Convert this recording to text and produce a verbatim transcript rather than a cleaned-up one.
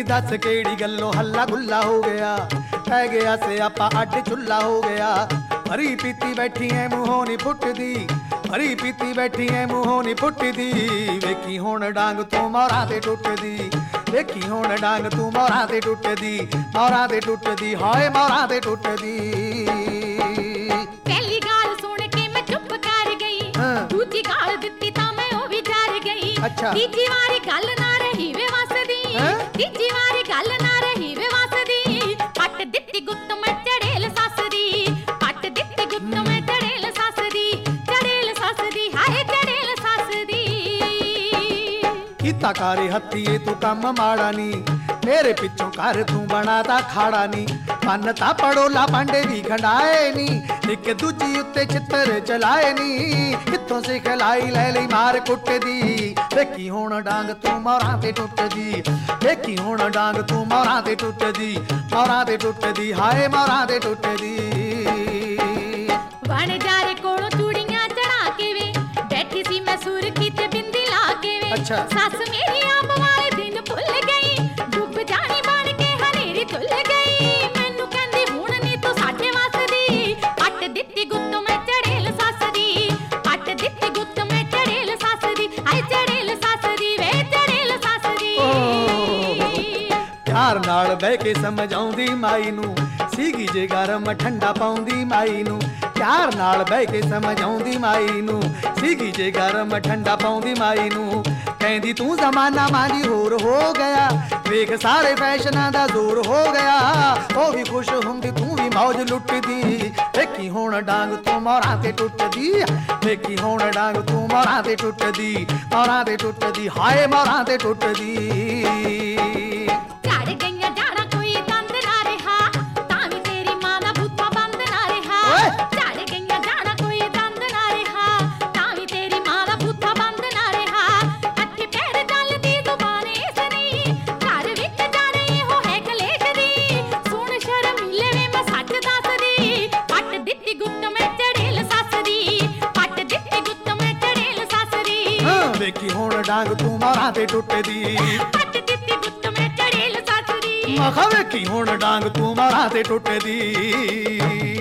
ਨੀ ਦੱਸ ਕਿਹੜੀ ਗੱਲੋਂ ਹੱਲਾ ਗੁੱਲਾ ਹੋ ਗਿਆ, ਪੈ ਗਿਆ ਸਿਆਪਾ ਅੱਡ ਚੁੱਲਾ ਹੋ ਗਿਆ। ਹਰੀ ਪੀਤੀ ਬੈਠੀ ਐ ਮੂੰਹੋਂ ਨੀ ਫੁੱਟਦੀ, ਹਰੀ ਪੀਤੀ ਬੈਠੀ ਐ ਮੂੰਹੋਂ ਨੀ ਫੁੱਟਦੀ। ਵੇਖੀ ਹੁਣ ਡਾਂਗ ਤੂੰ ਮੋਰਾਂ ਤੇ ਟੁੱਟਦੀ, ਵੇਖੀ ਹੁਣ ਡਾਂਗ ਤੂੰ ਮੋਰਾਂ ਤੇ ਟੁੱਟਦੀ, ਮੋਰਾਂ ਤੇ ਟੁੱਟਦੀ, ਹਾਏ ਮੋਰਾਂ ਤੇ ਟੁੱਟਦੀ। ਪਹਿਲੀ ਗਾਲ ਸੁਣ ਕੇ ਮੈਂ ਚੁੱਪ ਕਰ ਗਈ, ਦੂਜੀ ਗਾਲ ਦਿੱਤੀ ਤਾਂ ਮੈਂ ਉਹ ਵੀ ਡਰ ਗਈ। ਅੱਛਾ। ਤੀਜੀ ਵਾਰੀ ਗੱਲ ਨਾ ਰਹੀ ਵੇ ਵਸਦੀ, ਤੀਜੀ ਵਾਰੀ ਗੱਲ ਨਾ ਰਹੀ ਵੇ ਵਸਦੀ। ਪੱਟ ਦਿੱਤੀ ਗੁੱਤ ਮੈਂ ਚੜੇਲ ਸੱਸ ਦੀ, ਪੱਟ ਦਿੱਤੀ ਗੁੱਤ ਮੈਂ ਚੜੇਲ ਸੱਸ ਦੀ, ਚੜੇਲ ਸੱਸ ਦੀ, ਹਾਏ ਚੜੇਲ ਸੱਸ ਦੀ। ਕੀਤਾ ਕਾਰੇ ਹੱਥੀਏ ਤੂੰ ਕੰਮ ਮਾੜਾ ਨੀ, ਮੇਰੇ ਪਿੱਛੋਂ ਕਰ ਤੂੰ ਬਣਾਦਾ ਖਾੜਾ ਨੀ। ਪੰਨ ਤਾਂ ਪੜੋਲਾ ਪਾਂਡੇ ਵੀ ਖੰਡਾਏ ਨੀ, ਇੱਕ ਦੂਜੀ ਉੱਤੇ ਚਿੱਤਰ ਚਲਾਏ ਨੀ। ਕਿੱਥੋਂ ਸਿਖਲਾਈ ਲੈ ਲਈ ਮਾਰ ਕੁੱਟਦੀ, ਵੇਖੀ ਹੁਣ ਡਾਂਗ ਤੂੰ ਮੋਰਾਂ ਤੇ ਟੁੱਟਦੀ, ਵੇਖੀ ਹੁਣ ਡਾਂਗ ਤੂੰ ਮੋਰਾਂ ਤੇ ਟੁੱਟਦੀ, ਮੋਰਾਂ ਤੇ ਟੁੱਟਦੀ, ਹਾਏ ਮੋਰਾਂ ਤੇ ਟੁੱਟਦੀ। ਵਣ ਜਾਰੇ ਕੋਲੋਂ ਚੂੜੀਆਂ ਚੜਾ ਕੇ ਵੇ, ਬੈਠੀ ਸੀ ਮੈਂ ਸੁਰਖੀ ਤੇ ਬਿੰਦੀ ਲਾ ਕੇ ਵੇ। ਅੱਛਾ। ਸੱਸ ਮੇਰੀ ਆਪ ਵਾਲੇ ਦਿਨ ਭੁੱਲ ਗਈ, ਡੁੱਬ ਜਾਣੀ ਬਣ ਕੇ ਹਨੇਰੀ ਧੁੱਲ ਗਈ। ਮੈਨੂੰ ਕਹਿੰਦੀ ਹੁਣ ਨੀ ਤੂੰ ਸਾਡੇ ਵਸਦੀ, ਪੱਟ ਦਿੱਤੀ ਗੁੱਤ ਮੈਂ ਚੜੇਲ ਸੱਸ ਦੀ, ਪੱਟ ਦਿੱਤੀ ਗੁੱਤ ਮੈਂ ਚੜੇਲ ਸੱਸ ਦੀ, ਹਾਏ ਚੜੇਲ ਸੱਸ ਦੀ, ਵੇ ਚੜੇਲ ਸੱਸ ਦੀ। ਪਿਆਰ ਨਾਲ ਬਹਿ ਕੇ ਸਮਝਾਉਂਦੀ ਮਾਈ ਨੂੰ, ਸੀਗੀ ਜੇ ਗਰਮ ਠੰਡਾ ਪਾਉਂਦੀ ਮਾਈ ਨੂੰ। ਪਿਆਰ ਨਾਲ ਬਹਿ ਕੇ ਸਮਝਾਉਂਦੀ ਮਾਈ ਨੂੰ, ਸੀਗੀ ਜੇ ਗਰਮ ਠੰਡਾ ਪਾਉਂਦੀ ਮਾਈ ਨੂੰ। ਕਹਿੰਦੀ ਤੂੰ ਜ਼ਮਾਨਾ ਮਾਂਜੀ ਹੋਰ ਹੋ ਗਿਆ, ਵੇਖ ਸਾਰੇ ਫੈਸ਼ਨਾਂ ਦਾ ਜ਼ੋਰ ਹੋ ਗਿਆ। ਉਹ ਵੀ ਖੁਸ਼ ਹੁੰਦੀ ਤੂੰ ਵੀ ਮੌਜ ਲੁੱਟਦੀ, ਵੇਖੀ ਹੁਣ ਡਾਂਗ ਤੂੰ ਮੋਰਾਂ ਤੇ ਟੁੱਟਦੀ, ਵੇਖੀ ਹੁਣ ਡਾਂਗ ਤੂੰ ਮੋਰਾਂ ਤੇ ਟੁੱਟਦੀ, ਮੋਰਾਂ ਤੇ ਟੁੱਟਦੀ, ਹਾਏ ਮੋਰਾਂ ਤੇ ਟੁੱਟਦੀ। ਝੜ ਗਈਆਂ ਜਾੜਾਂ ਕੋਈ ਦੰਦ ਨਾ ਰਿਹਾ, ਤਾਂ ਵੀ ਤੇਰੀ ਮਾਂ ਦਾ ਬੂਥਾ ਬੰਦ ਨਾ ਰਿਹਾ। ਝੜ ਗਈਆਂ ਜਾੜਾਂ ਕੋਈ ਦੰਦ ਨਾ ਰਿਹਾ, ਤਾਂ ਵੀ ਤੇਰੀ ਮਾਂ ਦਾ ਬੂਥਾ ਬੰਦ ਨਾ ਰਿਹਾ। ਹੱਥੀ ਪੈਰ ਚੱਲਦੀ ਜ਼ੁਬਾਨ ਇਸ ਦੀ, ਘਰ ਵਿੱਚ ਜਾਣੇ ਇਹੋ ਹੈ ਕਲੇਸ਼ ਦੀ। ਸੁਣ ਸ਼ਰਮ ਮਿਲੇ ਵੇ ਮੈਂ ਸੱਚ ਦੱਸਦੀ, ਪੱਟ ਦਿੱਤੀ ਗੁੱਤ ਮੈਂ ਚੜੇਲ ਸੱਸ ਦੀ, ਪੱਟ ਦਿੱਤੀ ਗੁੱਤ ਮੈਂ ਚੜੇਲ ਸੱਸ ਦੀ। ਵੇਖੀ ਹੁਣ ਡਾਂਗ ਤੂੰ ਮੋਰਾਂ ਤੇ ਟੁੱਟਦੀ, ਪੱਟ ਦਿੱਤੀ ਗੁੱਤ ਮੈਂ ਚੜੇਲ ਸੱਸ ਦੀ। ਮੈਂ ਕਿਹਾ ਵੇਖੀ ਹੁਣ ਡਾਂਗ ਤੂੰ ਮੋਰਾਂ ਤੇ ਟੁੱਟਦੀ।